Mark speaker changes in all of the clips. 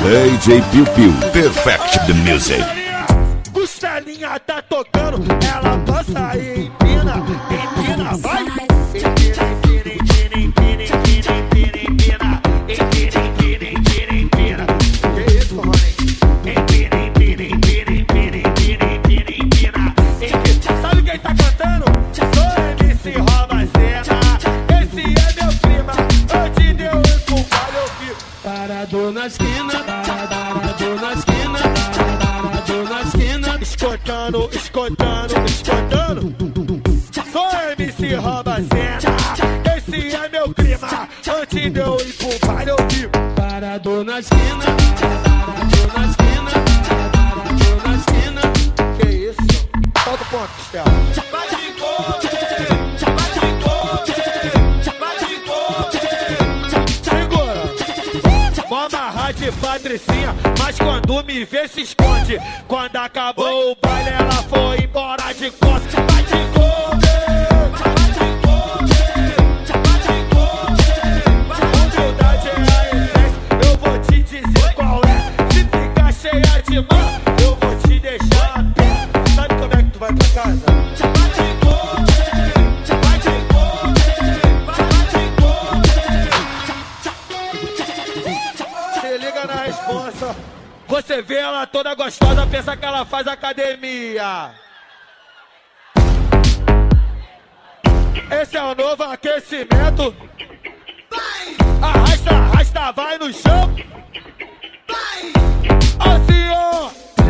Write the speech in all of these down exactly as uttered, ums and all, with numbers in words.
Speaker 1: D J Piu Piu, Perfect the Music.
Speaker 2: Costelinha tá tocando, ela passa e empina, empina, vai! Empina, empina, empina, empina, empina, empina, empina, empina, empina. Que isso, Rony? Empina, empina, empina, empina, empina, empina, empina, empina. Sabe quem tá cantando? Sou M C Robacena. Esse é meu prima, eu te dei um culpado, eu fico
Speaker 3: Parado na esquina, parado na esquina, parado na esquina.
Speaker 2: escutando, escutando, escutando. Sou M C Robacena. Esse é meu clima. Antes de eu ir pro baile eu fico
Speaker 3: Parado na esquina, parado na esquina, parado na esquina.
Speaker 2: Que isso? Solta o ponto, Stella. Vou amarrar de patricinha, mas quando me vê se esconde. Quando acabou o baile ela foi embora de costa. Vai te comer, vai te comer, vai te comer. Humildade é a essência, eu vou te dizer qual é. Se ficar cheia de mão, eu vou te deixar a pé. Sabe como é que tu vai pra casa? Vai te comer, vai te comer, vai te comer. Se liga na responsa. Você vê ela toda gostosa, pensa que ela faz academia. Esse é o novo aquecimento. Arrasta, arrasta, vai no chão. Assim, ó.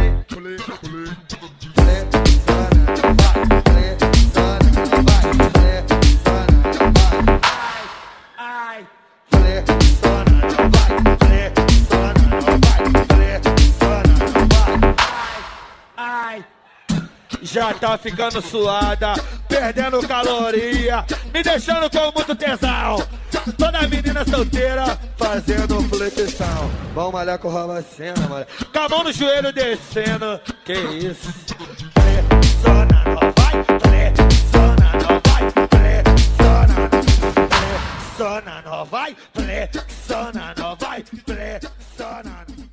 Speaker 2: Já tá ficando suada, perdendo caloria, me deixando com muito tesão. Toda menina solteira fazendo flexão. Vamos malhar com Robacena, malhar. Com a mão no joelho descendo. Que isso? Flexona, não vai, flexona, não vai, flexona, flexona, não vai, flexona, não vai, flexona.